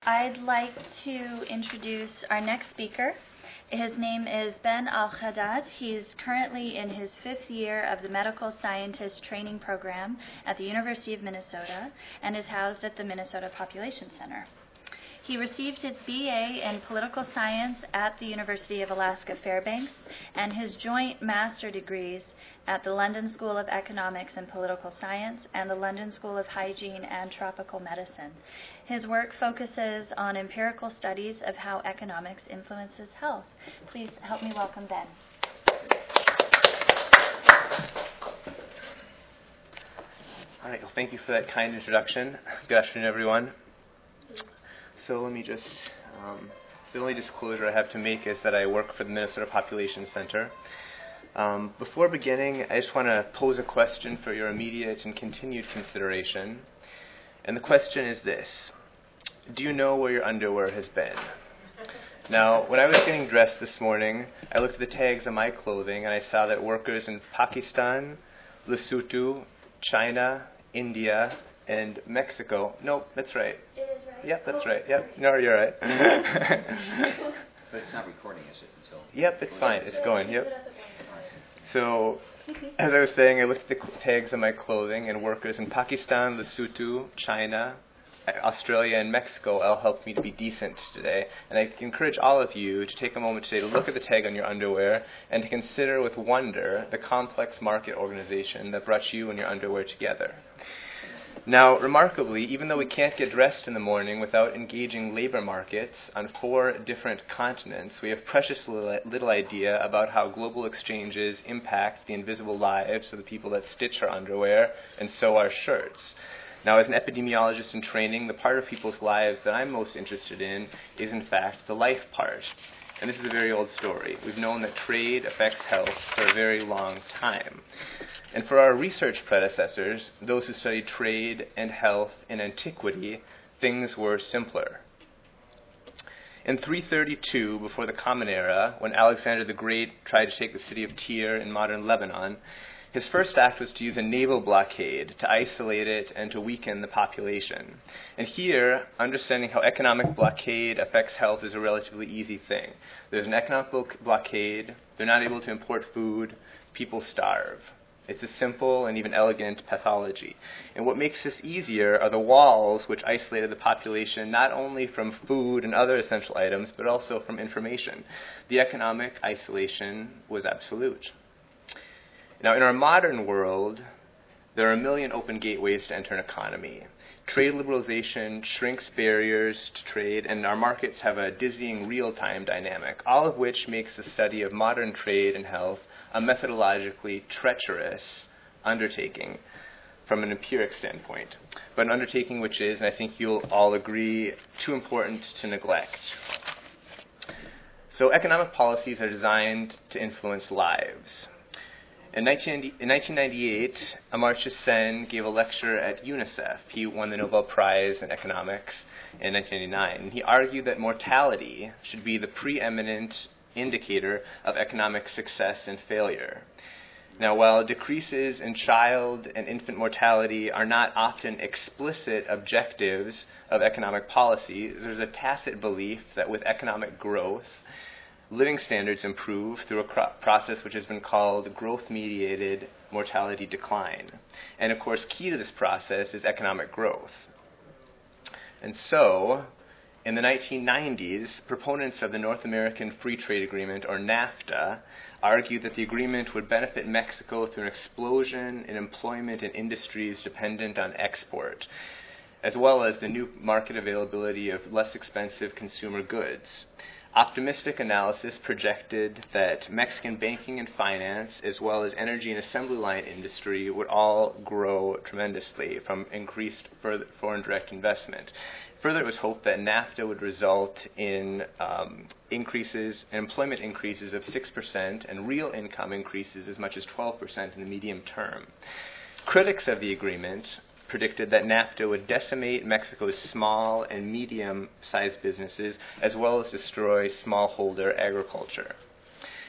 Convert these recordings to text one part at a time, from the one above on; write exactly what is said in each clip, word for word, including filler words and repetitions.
I'd like to introduce our next speaker. His name is Ben Al-Haddad. He's currently in his fifth year of the Medical Scientist Training Program at the University of Minnesota and is housed at the Minnesota Population Center. He received his B A in Political Science at the University of Alaska Fairbanks and his joint master degrees at the London School of Economics and Political Science and the London School of Hygiene and Tropical Medicine. His work focuses on empirical studies of how economics influences health. Please help me welcome Ben. All right, well, thank you for that kind introduction. Good afternoon, everyone. So let me just, um, the only disclosure I have to make is that I work for the Minnesota Population Center. Um, before beginning, I just want to pose a question for your immediate and continued consideration. And the question is this: do you know where your underwear has been? Now, when I was getting dressed this morning, I looked at the tags on my clothing and I saw that workers in Pakistan, Lesotho, China, India, and Mexico. Nope, that's right. It is right. Yep, that's oh, right. Yep, no, you're right. But it's not recording, is it? Until Yep, it's fine. It's going. Yep. So, as I was saying, I looked at the cl- tags on my clothing, and workers in Pakistan, Lesotho, China, Australia, and Mexico all helped me to be decent today. And I encourage all of you to take a moment today to look at the tag on your underwear and to consider with wonder the complex market organization that brought you and your underwear together. Now, remarkably, even though we can't get dressed in the morning without engaging labor markets on four different continents, we have precious little, little idea about how global exchanges impact the invisible lives of the people that stitch our underwear and sew our shirts. Now, as an epidemiologist in training, the part of people's lives that I'm most interested in is, in fact, the life part. And this is a very old story. We've known that trade affects health for a very long time. And for our research predecessors, those who studied trade and health in antiquity, things were simpler. In three thirty-two, before the Common Era, when Alexander the Great tried to take the city of Tyre in modern Lebanon, his first act was to use a naval blockade to isolate it and to weaken the population. And here, understanding how economic blockade affects health is a relatively easy thing. There's an economic blockade, they're not able to import food, people starve. It's a simple and even elegant pathology. And what makes this easier are the walls which isolated the population not only from food and other essential items, but also from information. The economic isolation was absolute. Now, in our modern world, there are a million open gateways to enter an economy. Trade liberalization shrinks barriers to trade, and our markets have a dizzying real-time dynamic, all of which makes the study of modern trade and health a methodologically treacherous undertaking from an empiric standpoint, but an undertaking which is, and I think you'll all agree, too important to neglect. So economic policies are designed to influence lives. In nineteen ninety-eight, Amartya Sen gave a lecture at UNICEF. He won the Nobel Prize in Economics in nineteen ninety-nine. And he argued that mortality should be the preeminent indicator of economic success and failure. Now, while decreases in child and infant mortality are not often explicit objectives of economic policy, there's a tacit belief that with economic growth, living standards improve through a cro- process which has been called growth-mediated mortality decline. And of course, key to this process is economic growth. And so, in the nineteen nineties, proponents of the North American Free Trade Agreement, or NAFTA, argued that the agreement would benefit Mexico through an explosion in employment in industries dependent on export, as well as the new market availability of less expensive consumer goods. Optimistic analysis projected that Mexican banking and finance, as well as energy and assembly line industry, would all grow tremendously from increased foreign direct investment. Further, it was hoped that NAFTA would result in um, increases, employment increases of six percent and real income increases as much as twelve percent in the medium term. Critics of the agreement predicted that NAFTA would decimate Mexico's small and medium-sized businesses as well as destroy smallholder agriculture.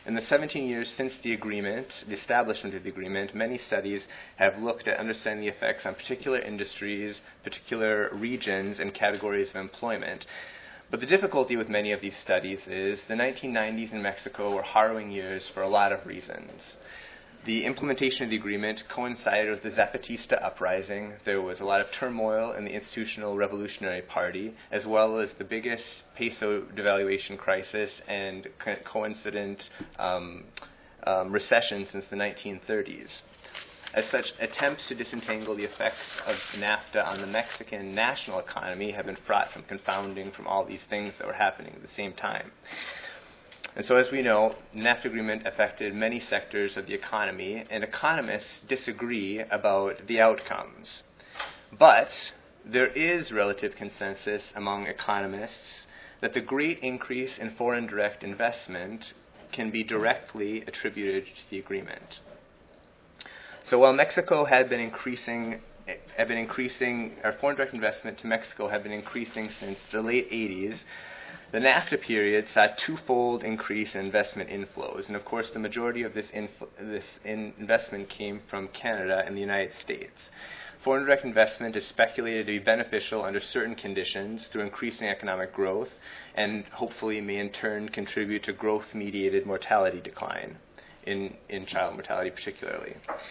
In the seventeen years since the agreement, the establishment of the agreement, many studies have looked at understanding the effects on particular industries, particular regions, and categories of employment. But the difficulty with many of these studies is the nineteen nineties in Mexico were harrowing years for a lot of reasons. The implementation of the agreement coincided with the Zapatista uprising. There was a lot of turmoil in the Institutional Revolutionary Party, as well as the biggest peso devaluation crisis and co- coincident um, um, recession since the nineteen thirties. As such, attempts to disentangle the effects of NAFTA on the Mexican national economy have been fraught from confounding from all these things that were happening at the same time. And so, as we know, the NAFTA agreement affected many sectors of the economy, and economists disagree about the outcomes. But there is relative consensus among economists that the great increase in foreign direct investment can be directly attributed to the agreement. So while Mexico had been increasing, had been increasing, or foreign direct investment to Mexico had been increasing since the late eighties, the NAFTA period saw a twofold increase in investment inflows. And of course, the majority of this, infl- this in investment came from Canada and the United States. Foreign direct investment is speculated to be beneficial under certain conditions through increasing economic growth, and hopefully may in turn contribute to growth-mediated mortality decline, in, in child mortality particularly.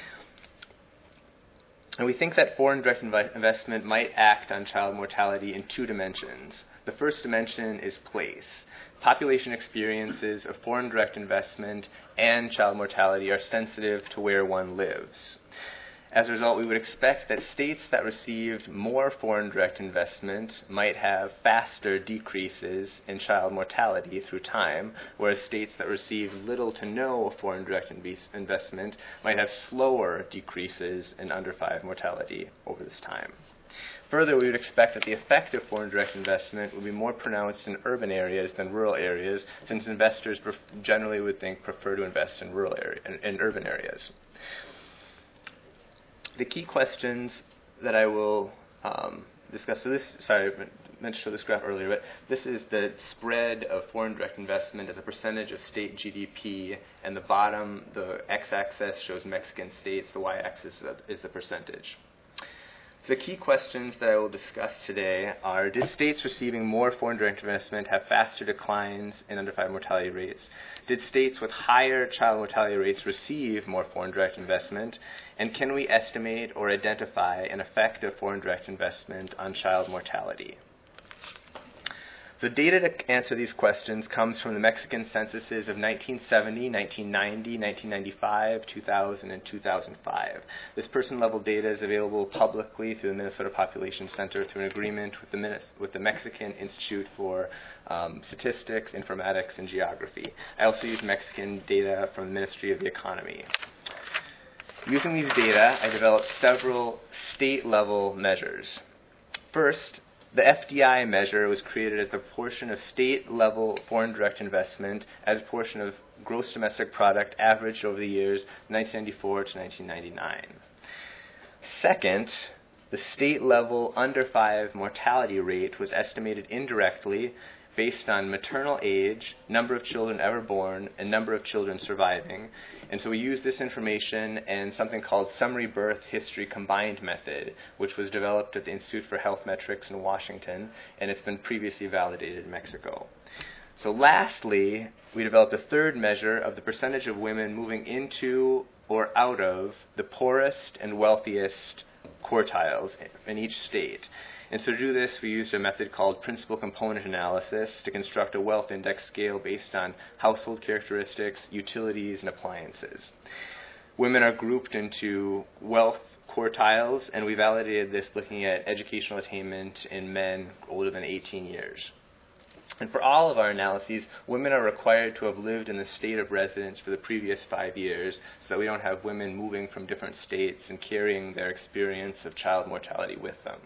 And we think that foreign direct inv- investment might act on child mortality in two dimensions. The first dimension is place. Population experiences of foreign direct investment and child mortality are sensitive to where one lives. As a result, we would expect that states that received more foreign direct investment might have faster decreases in child mortality through time, whereas states that received little to no foreign direct inv- investment might have slower decreases in under five mortality over this time. Further, we would expect that the effect of foreign direct investment would be more pronounced in urban areas than rural areas, since investors pref- generally would think prefer to invest in rural area, in, in urban areas. The key questions that I will um, discuss, so this, sorry, I meant to show this graph earlier, but this is the spread of foreign direct investment as a percentage of state G D P, and the bottom, the x-axis shows Mexican states, the y-axis is the percentage. So the key questions that I will discuss today are, did states receiving more foreign direct investment have faster declines in under five mortality rates? Did states with higher child mortality rates receive more foreign direct investment? And can we estimate or identify an effect of foreign direct investment on child mortality? So data to answer these questions comes from the Mexican censuses of nineteen seventy, nineteen ninety, nineteen ninety-five, two thousand, and two thousand five. This person-level data is available publicly through the Minnesota Population Center through an agreement with the, Minis- with the Mexican Institute for um, Statistics, Informatics, and Geography. I also use Mexican data from the Ministry of the Economy. Using these data, I developed several state-level measures. First, the F D I measure was created as the portion of state-level foreign direct investment as a portion of gross domestic product averaged over the years nineteen ninety-four to nineteen ninety-nine. Second, the state-level under five mortality rate was estimated indirectly based on maternal age, number of children ever born, and number of children surviving. And so we use this information and something called Summary Birth History Combined Method, which was developed at the Institute for Health Metrics in Washington, and it's been previously validated in Mexico. So lastly, we developed a third measure of the percentage of women moving into or out of the poorest and wealthiest quartiles in each state. And so to do this, we used a method called principal component analysis to construct a wealth index scale based on household characteristics, utilities, and appliances. Women are grouped into wealth quartiles, and we validated this looking at educational attainment in men older than eighteen years. And for all of our analyses, women are required to have lived in the state of residence for the previous five years so that we don't have women moving from different states and carrying their experience of child mortality with them.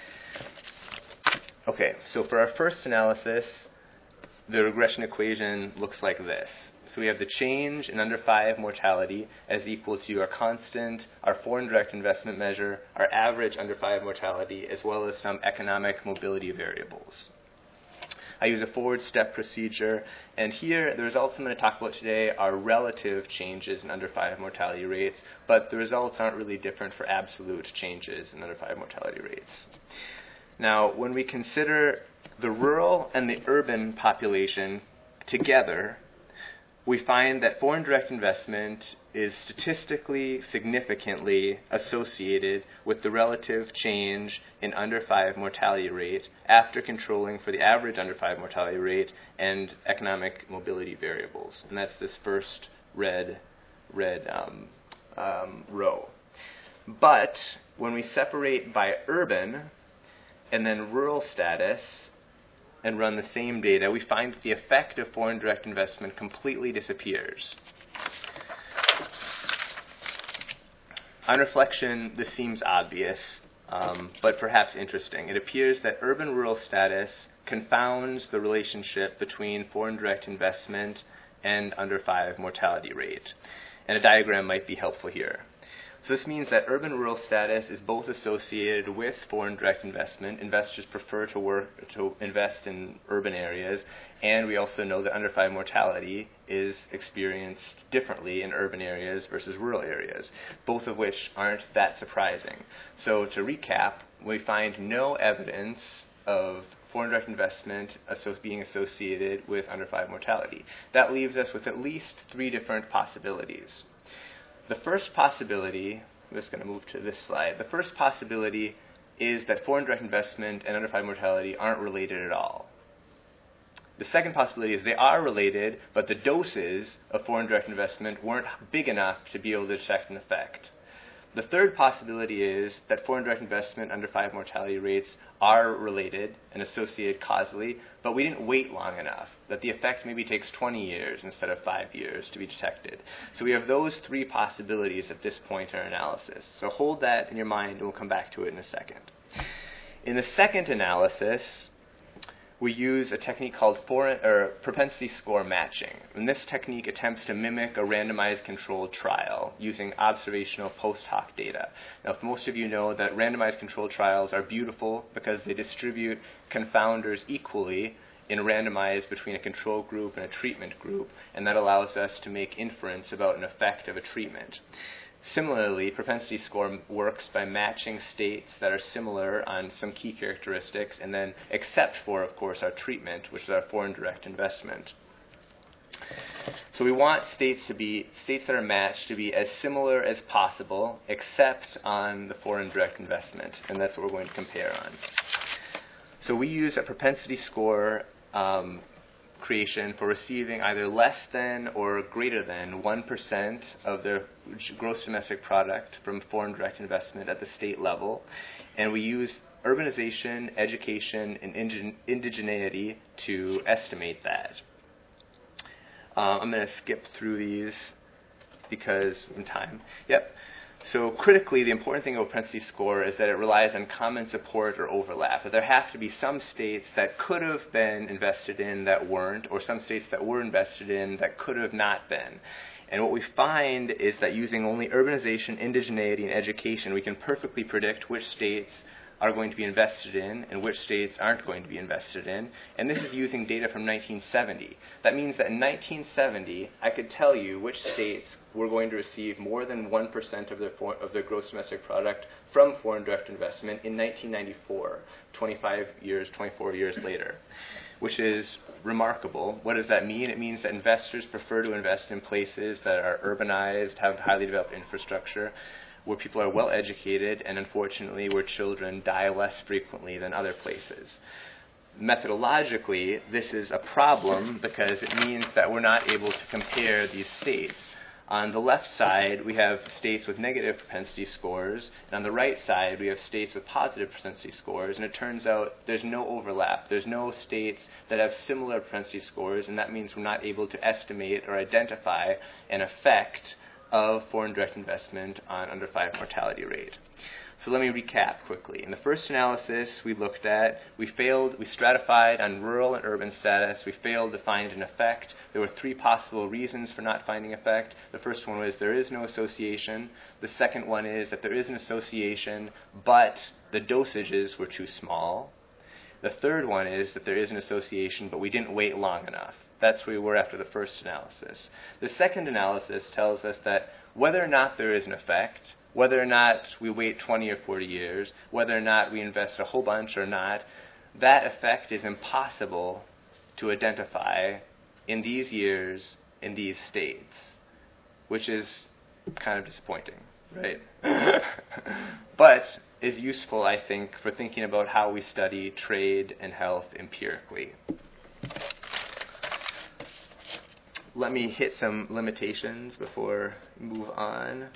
Okay, so for our first analysis, the regression equation looks like this. So we have the change in under five mortality as equal to our constant, our foreign direct investment measure, our average under five mortality, as well as some economic mobility variables. I use a forward step procedure, and here the results I'm going to talk about today are relative changes in under five mortality rates, but the results aren't really different for absolute changes in under five mortality rates. Now, when we consider the rural and the urban population together, we find that foreign direct investment is statistically significantly associated with the relative change in under five mortality rate after controlling for the average under five mortality rate and economic mobility variables. And that's this first red, red um, um, row. But when we separate by urban and then rural status, and run the same data, we find that the effect of foreign direct investment completely disappears. On reflection, this seems obvious, um, but perhaps interesting. It appears that urban-rural status confounds the relationship between foreign direct investment and under five mortality rate. And a diagram might be helpful here. So this means that urban-rural status is both associated with foreign direct investment. Investors prefer to work to invest in urban areas, and we also know that under five mortality is experienced differently in urban areas versus rural areas, both of which aren't that surprising. So to recap, we find no evidence of foreign direct investment asso- being associated with under five mortality. That leaves us with at least three different possibilities. The first possibility, I'm just going to move to this slide, the first possibility is that foreign direct investment and under five mortality aren't related at all. The second possibility is they are related, but the doses of foreign direct investment weren't big enough to be able to detect an effect. The third possibility is that foreign direct investment under five mortality rates are related and associated causally, but we didn't wait long enough, that the effect maybe takes twenty years instead of five years to be detected. So we have those three possibilities at this point in our analysis. So hold that in your mind, and we'll come back to it in a second. In the second analysis, we use a technique called foreign, or propensity score matching. And this technique attempts to mimic a randomized controlled trial using observational post hoc data. Now, if most of you know that randomized controlled trials are beautiful because they distribute confounders equally in randomized between a control group and a treatment group, and that allows us to make inference about an effect of a treatment. Similarly, propensity score works by matching states that are similar on some key characteristics, and then except for, of course, our treatment, which is our foreign direct investment. So we want states to be states that are matched to be as similar as possible, except on the foreign direct investment, and that's what we're going to compare on. So we use a propensity score um, creation for receiving either less than or greater than one percent of their gross domestic product from foreign direct investment at the state level. And we use urbanization, education, and ingen- indigeneity to estimate that. Um, I'm going to skip through these because of time. Yep. So critically, the important thing about propensity score is that it relies on common support or overlap. That there have to be some states that could have been invested in that weren't, or some states that were invested in that could have not been. And what we find is that using only urbanization, indigeneity, and education, we can perfectly predict which states are going to be invested in and which states aren't going to be invested in. And this is using data from nineteen seventy. That means that in nineteen seventy, I could tell you which states were going to receive more than one percent of their, for, of their gross domestic product from foreign direct investment in nineteen ninety-four, twenty-five years, twenty-four years later, which is remarkable. What does that mean? It means that investors prefer to invest in places that are urbanized, have highly developed infrastructure, where people are well educated, and unfortunately where children die less frequently than other places. Methodologically, this is a problem because it means that we're not able to compare these states. On the left side, we have states with negative propensity scores, and on the right side, we have states with positive propensity scores, and it turns out there's no overlap. There's no states that have similar propensity scores, and that means we're not able to estimate or identify an effect of foreign direct investment on under five mortality rate. So let me recap quickly. In the first analysis we looked at, we failed, we stratified on rural and urban status. We failed to find an effect. There were three possible reasons for not finding effect. The first one was there is no association. The second one is that there is an association, but the dosages were too small. The third one is that there is an association, but we didn't wait long enough. That's where we were after the first analysis. The second analysis tells us that whether or not there is an effect, whether or not we wait twenty or forty years, whether or not we invest a whole bunch or not, that effect is impossible to identify in these years, in these states, which is kind of disappointing, right? But is useful, I think, for thinking about how we study trade and health empirically. Let me hit some limitations before we move on.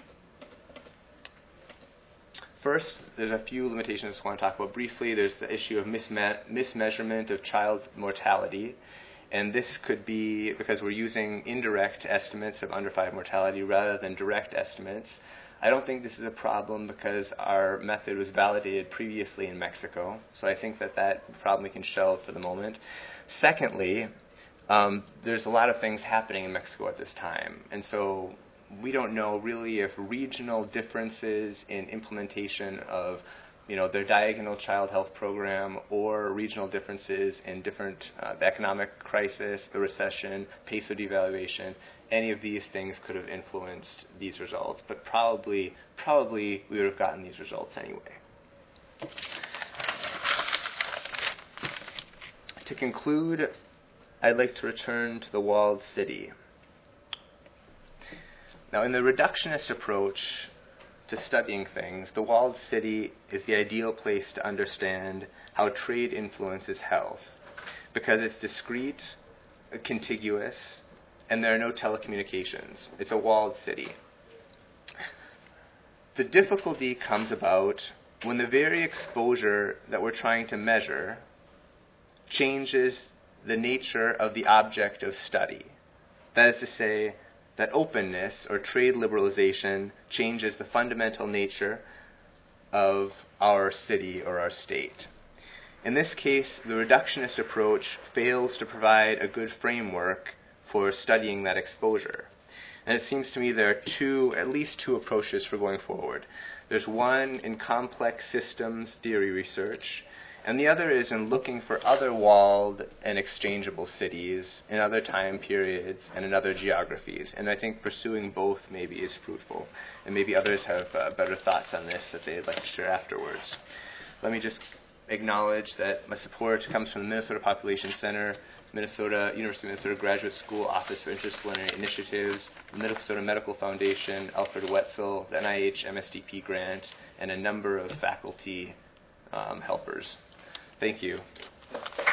First, there's a few limitations I just want to talk about briefly. There's the issue of misme- mismeasurement of child mortality. And this could be because we're using indirect estimates of under five mortality rather than direct estimates. I don't think this is a problem because our method was validated previously in Mexico. So I think that that problem we can shelve for the moment. Secondly, um, there's a lot of things happening in Mexico at this time. And so we don't know really if regional differences in implementation of, you know, their diagonal child health program or regional differences in different, uh, the economic crisis, the recession, peso devaluation, any of these things could have influenced these results. But probably, probably we would have gotten these results anyway. To conclude, I'd like to return to the walled city. Now, in the reductionist approach to studying things, the walled city is the ideal place to understand how trade influences health, because it's discrete, contiguous, and there are no telecommunications. It's a walled city. The difficulty comes about when the very exposure that we're trying to measure changes the nature of the object of study. That is to say, that openness or trade liberalization changes the fundamental nature of our city or our state. In this case, the reductionist approach fails to provide a good framework for studying that exposure. And it seems to me there are two, at least two approaches for going forward. There's one in complex systems theory research, and the other is in looking for other walled and exchangeable cities in other time periods and in other geographies. And I think pursuing both maybe is fruitful. And maybe others have uh, better thoughts on this that they'd like to share afterwards. Let me just acknowledge that my support comes from the Minnesota Population Center, Minnesota University of Minnesota Graduate School Office for Interdisciplinary Initiatives, the Minnesota Medical Foundation, Alfred Wetzel, the N I H M S D P grant, and a number of faculty um, helpers. Thank you.